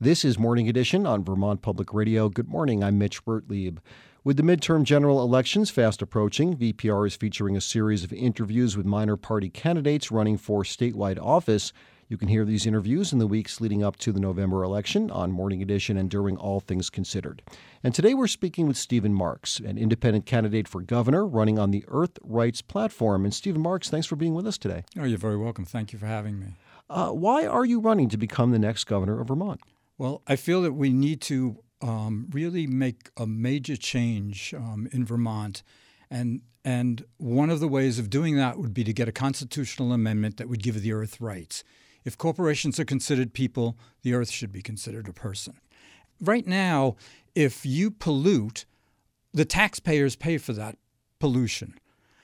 This is Morning Edition on Vermont Public Radio. Good morning, I'm Mitch Bertlieb. With the midterm general elections fast approaching, VPR is featuring a series of interviews with minor party candidates running for statewide office. You can hear these interviews in the weeks leading up to the November election on Morning Edition and during All Things Considered. And today we're speaking with Stephen Marks, an independent candidate for governor running on the Earth Rights platform. And Stephen Marks, thanks for being with us today. Oh, you're very welcome. Thank you for having me. Why are you running to become the next governor of Vermont? Well, I feel that we need to really make a major change in Vermont. And one of the ways of doing that would be to get a constitutional amendment that would give the earth rights. If corporations are considered people, the earth should be considered a person. Right now, if you pollute, the taxpayers pay for that pollution.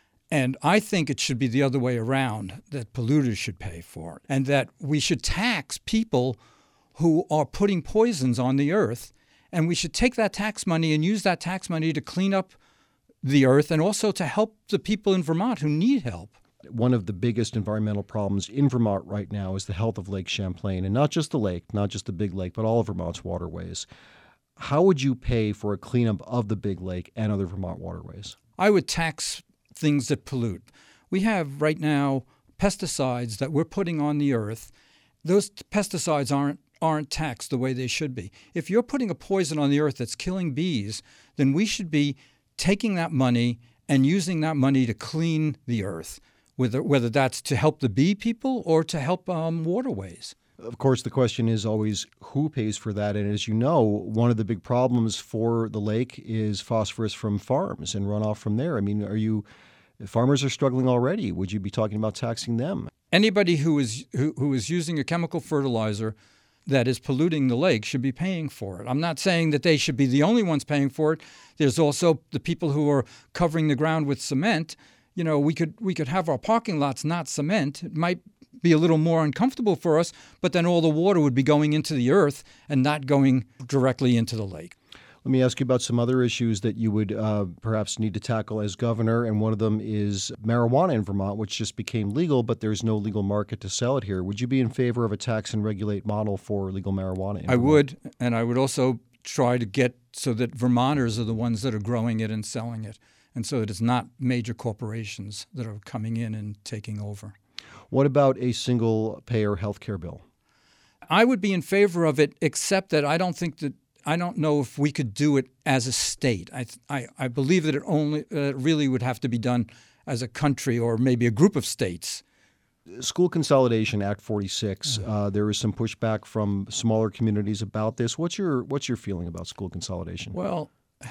And I think it should be the other way around, that polluters should pay for it, and that we should tax people who are putting poisons on the earth, and we should take that tax money and use that tax money to clean up the earth and also to help the people in Vermont who need help. One of the biggest environmental problems in Vermont right now is the health of Lake Champlain, and not just the lake, not just the big lake, but all of Vermont's waterways. How would you pay for a cleanup of the big lake and other Vermont waterways? I would tax things that pollute. We have right now pesticides that we're putting on the earth. Those pesticides aren't taxed the way they should be. If you're putting a poison on the earth that's killing bees, then we should be taking that money and using that money to clean the earth, whether that's to help the bee people or to help waterways. Of course, the question is always who pays for that. And as you know, one of the big problems for the lake is phosphorus from farms and runoff from there. I mean, farmers are struggling already. Would you be talking about taxing them? Anybody who is using a chemical fertilizer that is polluting the lake should be paying for it. I'm not saying that they should be the only ones paying for it. There's also the people who are covering the ground with cement. You know, we could have our parking lots not cement. It might be a little more uncomfortable for us, but then all the water would be going into the earth and not going directly into the lake. Let me ask you about some other issues that you would perhaps need to tackle as governor, and one of them is marijuana in Vermont, which just became legal, but there's no legal market to sell it here. Would you be in favor of a tax and regulate model for legal marijuana in Vermont? I would, and I would also try to get so that Vermonters are the ones that are growing it and selling it, and so that it's not major corporations that are coming in and taking over. What about a single-payer health care bill? I would be in favor of it, except that I don't know if we could do it as a state. I believe that it really would have to be done as a country or maybe a group of states. School Consolidation Act 46. There is some pushback from smaller communities about this. What's your feeling about school consolidation? Well,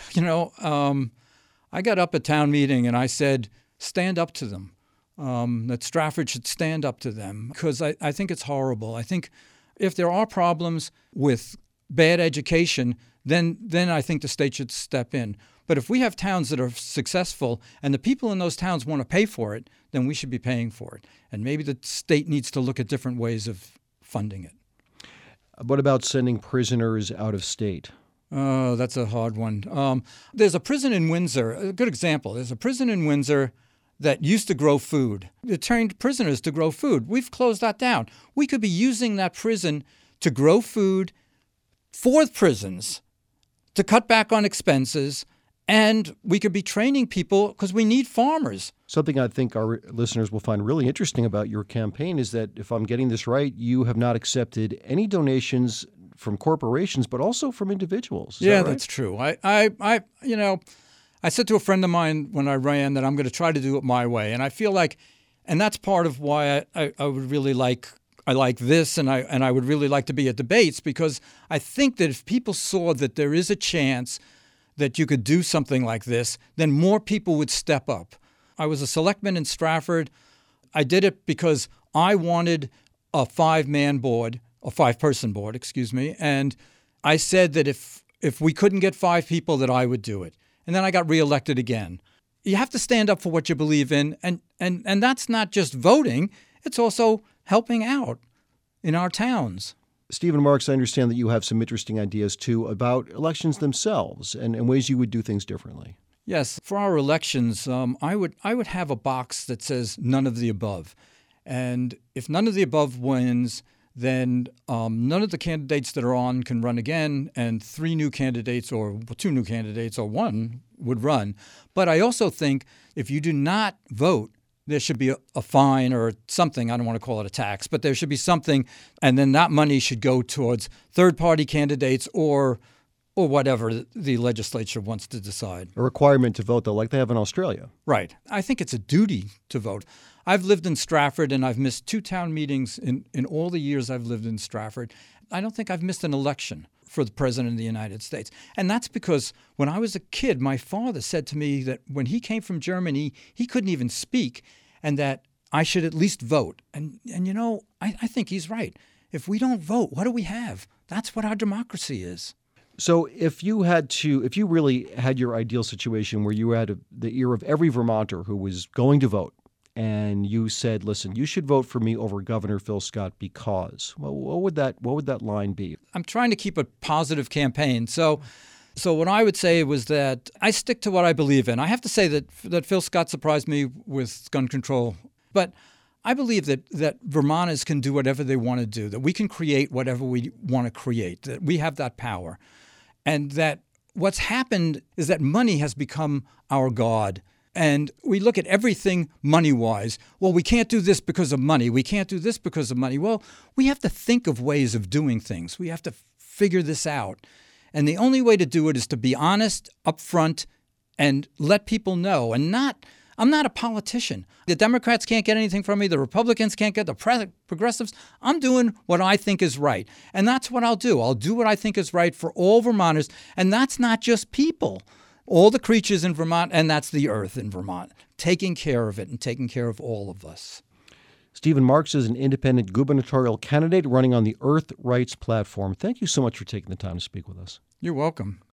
I got up at town meeting and I said, stand up to them. That Stratford should stand up to them because I think it's horrible. I think if there are problems with bad education, then I think the state should step in. But if we have towns that are successful and the people in those towns want to pay for it, then we should be paying for it. And maybe the state needs to look at different ways of funding it. What about sending prisoners out of state? Oh, that's a hard one. There's a prison in Windsor, a good example. There's a prison in Windsor that used to grow food. It trained prisoners to grow food. We've closed that down. We could be using that prison to grow food for prisons, to cut back on expenses, and we could be training people because we need farmers. Something I think our listeners will find really interesting about your campaign is that, if I'm getting this right, you have not accepted any donations from corporations, but also from individuals. Is that right? That's true. I said to a friend of mine when I ran that I'm going to try to do it my way, and I feel like, and that's part of why I would really like. I like this, and I would really like to be at debates, because I think that if people saw that there is a chance that you could do something like this, then more people would step up. I was a selectman in Stratford. I did it because I wanted a five-person board, and I said that if we couldn't get 5 people, that I would do it. And then I got reelected again. You have to stand up for what you believe in, and that's not just voting, it's also helping out in our towns. Stephen Marks, I understand that you have some interesting ideas, too, about elections themselves and ways you would do things differently. Yes. For our elections, I would have a box that says none of the above. And if none of the above wins, then none of the candidates that are on can run again, and 3 new candidates or 2 new candidates or 1 would run. But I also think if you do not vote, there should be a fine or something. I don't want to call it a tax, but there should be something, and then that money should go towards third-party candidates or whatever the legislature wants to decide. A requirement to vote, though, like they have in Australia. Right. I think it's a duty to vote. I've lived in Stratford, and I've missed 2 town meetings in all the years I've lived in Stratford. I don't think I've missed an election for the President of the United States. And that's because when I was a kid, my father said to me that when he came from Germany, he couldn't even speak, and that I should at least vote. And you know, I think he's right. If we don't vote, what do we have? That's what our democracy is. So if you really had your ideal situation where you had the ear of every Vermonter who was going to vote, and you said, listen, you should vote for me over Governor Phil Scott because, well, what would that line be? I'm trying to keep a positive campaign. So what I would say was that I stick to what I believe in. I have to say that Phil Scott surprised me with gun control, but I believe that Vermonters can do whatever they want to do, that we can create whatever we want to create, that we have that power, and that what's happened is that money has become our god. And we look at everything money-wise. Well, we can't do this because of money. We can't do this because of money. Well, we have to think of ways of doing things. We have to figure this out. And the only way to do it is to be honest, upfront, and let people know. And I'm not a politician. The Democrats can't get anything from me. The Republicans can't get the progressives. I'm doing what I think is right. And that's what I'll do. I'll do what I think is right for all Vermonters. And that's not just people. All the creatures in Vermont, and that's the earth in Vermont, taking care of it and taking care of all of us. Stephen Marks is an independent gubernatorial candidate running on the Earth Rights platform. Thank you so much for taking the time to speak with us. You're welcome.